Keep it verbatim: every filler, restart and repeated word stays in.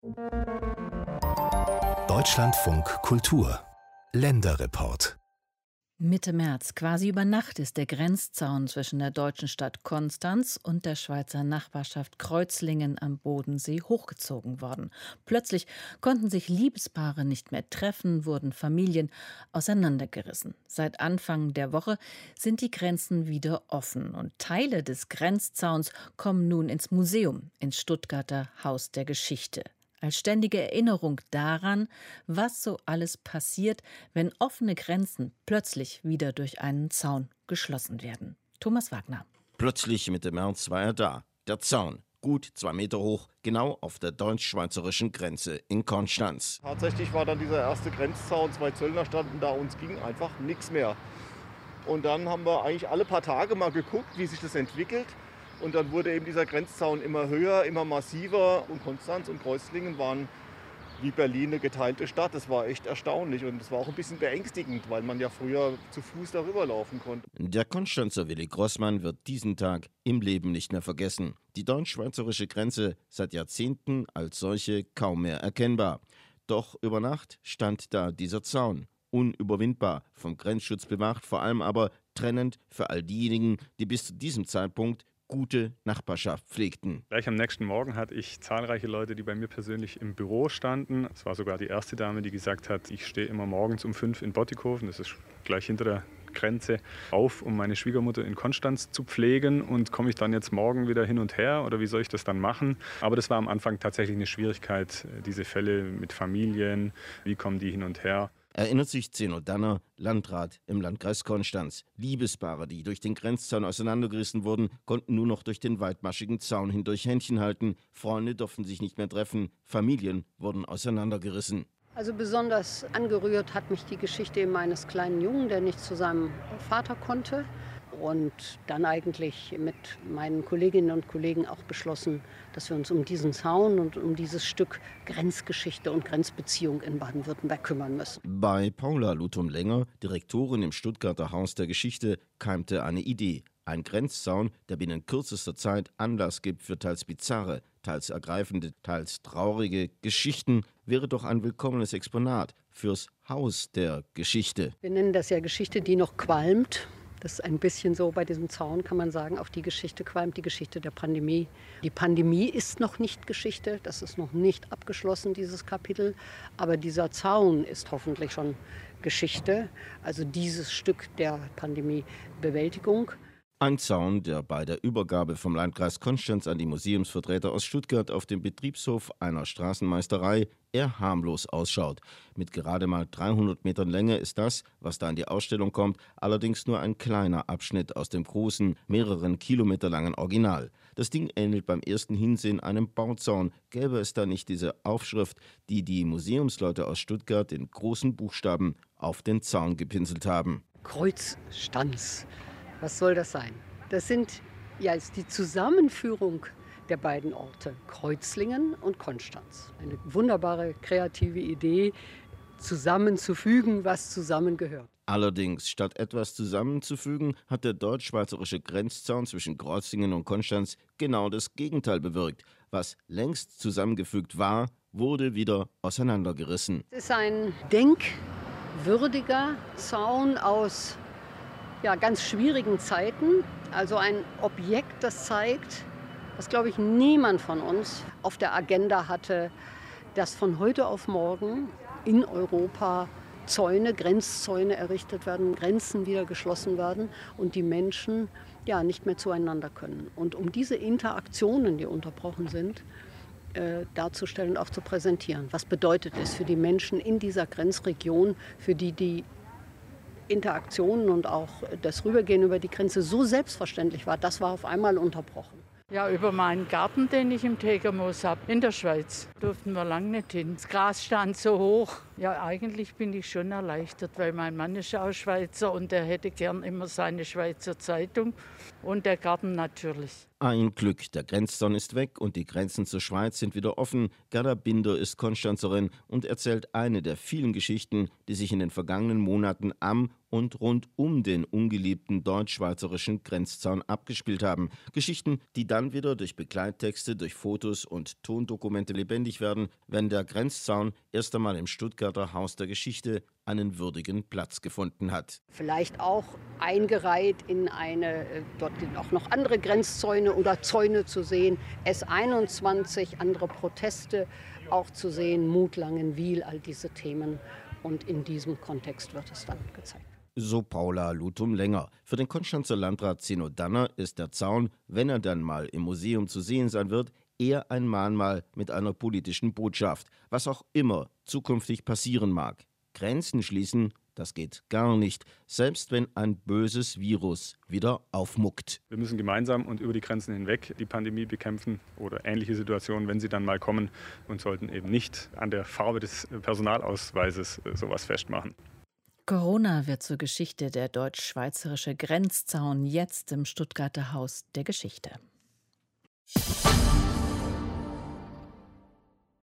Deutschlandfunk Kultur Länderreport. Mitte März, quasi über Nacht, ist der Grenzzaun zwischen der deutschen Stadt Konstanz und der Schweizer Nachbarschaft Kreuzlingen am Bodensee hochgezogen worden. Plötzlich konnten sich Liebespaare nicht mehr treffen, wurden Familien auseinandergerissen. Seit Anfang der Woche sind die Grenzen wieder offen und Teile des Grenzzauns kommen nun ins Museum, ins Stuttgarter Haus der Geschichte. Als ständige Erinnerung daran, was so alles passiert, wenn offene Grenzen plötzlich wieder durch einen Zaun geschlossen werden. Thomas Wagner. Plötzlich Mitte März war er da. Der Zaun, gut zwei Meter hoch, genau auf der deutsch-schweizerischen Grenze in Konstanz. Tatsächlich war dann dieser erste Grenzzaun, zwei Zöllner standen da, uns ging einfach nichts mehr. Und dann haben wir eigentlich alle paar Tage mal geguckt, wie sich das entwickelt. Und dann wurde eben dieser Grenzzaun immer höher, immer massiver. Und Konstanz und Kreuzlingen waren wie Berlin eine geteilte Stadt. Das war echt erstaunlich und es war auch ein bisschen beängstigend, weil man ja früher zu Fuß darüber laufen konnte. Der Konstanzer Willi Grossmann wird diesen Tag im Leben nicht mehr vergessen. Die deutsch-schweizerische Grenze seit Jahrzehnten als solche kaum mehr erkennbar. Doch über Nacht stand da dieser Zaun. Unüberwindbar, vom Grenzschutz bewacht, vor allem aber trennend für all diejenigen, die bis zu diesem Zeitpunkt gute Nachbarschaft pflegten. Gleich am nächsten Morgen hatte ich zahlreiche Leute, die bei mir persönlich im Büro standen. Es war sogar die erste Dame, die gesagt hat, ich stehe immer morgens um fünf in Bottikofen, das ist gleich hinter der Grenze, auf, um meine Schwiegermutter in Konstanz zu pflegen. Und komme ich dann jetzt morgen wieder hin und her oder wie soll ich das dann machen? Aber das war am Anfang tatsächlich eine Schwierigkeit, diese Fälle mit Familien, wie kommen die hin und her? Erinnert sich Zeno Danner, Landrat im Landkreis Konstanz. Liebespaare, die durch den Grenzzaun auseinandergerissen wurden, konnten nur noch durch den weitmaschigen Zaun hindurch Händchen halten. Freunde durften sich nicht mehr treffen. Familien wurden auseinandergerissen. Also besonders angerührt hat mich die Geschichte meines kleinen Jungen, der nicht zu seinem Vater konnte. Und dann eigentlich mit meinen Kolleginnen und Kollegen auch beschlossen, dass wir uns um diesen Zaun und um dieses Stück Grenzgeschichte und Grenzbeziehung in Baden-Württemberg kümmern müssen. Bei Paula Luthum-Lenger, Direktorin im Stuttgarter Haus der Geschichte, keimte eine Idee. Ein Grenzzaun, der binnen kürzester Zeit Anlass gibt für teils bizarre, teils ergreifende, teils traurige Geschichten, wäre doch ein willkommenes Exponat fürs Haus der Geschichte. Wir nennen das ja Geschichte, die noch qualmt. Das ist ein bisschen so, bei diesem Zaun kann man sagen, auf die Geschichte qualmt, die Geschichte der Pandemie. Die Pandemie ist noch nicht Geschichte, das ist noch nicht abgeschlossen, dieses Kapitel. Aber dieser Zaun ist hoffentlich schon Geschichte, also dieses Stück der Pandemiebewältigung. Ein Zaun, der bei der Übergabe vom Landkreis Konstanz an die Museumsvertreter aus Stuttgart auf dem Betriebshof einer Straßenmeisterei eher harmlos ausschaut. Mit gerade mal dreihundert Metern Länge ist das, was da in die Ausstellung kommt, allerdings nur ein kleiner Abschnitt aus dem großen, mehreren Kilometer langen Original. Das Ding ähnelt beim ersten Hinsehen einem Bauzaun. Gäbe es da nicht diese Aufschrift, die die Museumsleute aus Stuttgart in großen Buchstaben auf den Zaun gepinselt haben. Kreuzstanz. Was soll das sein? Das sind ja ist die Zusammenführung der beiden Orte, Kreuzlingen und Konstanz. Eine wunderbare kreative Idee, zusammenzufügen, was zusammengehört. Allerdings, statt etwas zusammenzufügen, hat der deutsch-schweizerische Grenzzaun zwischen Kreuzlingen und Konstanz genau das Gegenteil bewirkt. Was längst zusammengefügt war, wurde wieder auseinandergerissen. Es ist ein denkwürdiger Zaun aus ja, ganz schwierigen Zeiten. Also ein Objekt, das zeigt, was, glaube ich, niemand von uns auf der Agenda hatte, dass von heute auf morgen in Europa Zäune, Grenzzäune errichtet werden, Grenzen wieder geschlossen werden und die Menschen ja, nicht mehr zueinander können. Und um diese Interaktionen, die unterbrochen sind, äh, darzustellen und auch zu präsentieren. Was bedeutet es für die Menschen in dieser Grenzregion, für die die Interaktionen und auch das Rübergehen über die Grenze so selbstverständlich war, das war auf einmal unterbrochen. Ja, über meinen Garten, den ich im Tägermoos habe, in der Schweiz, durften wir lange nicht hin. Das Gras stand so hoch. Ja, eigentlich bin ich schon erleichtert, weil mein Mann ist auch Schweizer und er hätte gern immer seine Schweizer Zeitung und der Garten natürlich. Ein Glück, der Grenzzaun ist weg und die Grenzen zur Schweiz sind wieder offen. Gerda Binder ist Konstanzerin und erzählt eine der vielen Geschichten, die sich in den vergangenen Monaten am und rund um den ungeliebten deutsch-schweizerischen Grenzzaun abgespielt haben. Geschichten, die dann wieder durch Begleittexte, durch Fotos und Tondokumente lebendig werden, wenn der Grenzzaun erst einmal im Stuttgarter Haus der Geschichte einen würdigen Platz gefunden hat. Vielleicht auch eingereiht in eine, dort sind auch noch andere Grenzzäune oder Zäune zu sehen, S einundzwanzig, andere Proteste auch zu sehen, Mut, Langenwil, all diese Themen. Und in diesem Kontext wird es dann gezeigt. So Paula Lutum-Länger. Für den Konstanzer Landrat Zeno Danner ist der Zaun, wenn er dann mal im Museum zu sehen sein wird, eher ein Mahnmal mit einer politischen Botschaft, was auch immer zukünftig passieren mag. Grenzen schließen, das geht gar nicht, selbst wenn ein böses Virus wieder aufmuckt. Wir müssen gemeinsam und über die Grenzen hinweg die Pandemie bekämpfen oder ähnliche Situationen, wenn sie dann mal kommen, und sollten eben nicht an der Farbe des Personalausweises sowas festmachen. Corona wird zur Geschichte. Der deutsch-schweizerische Grenzzaun jetzt im Stuttgarter Haus der Geschichte.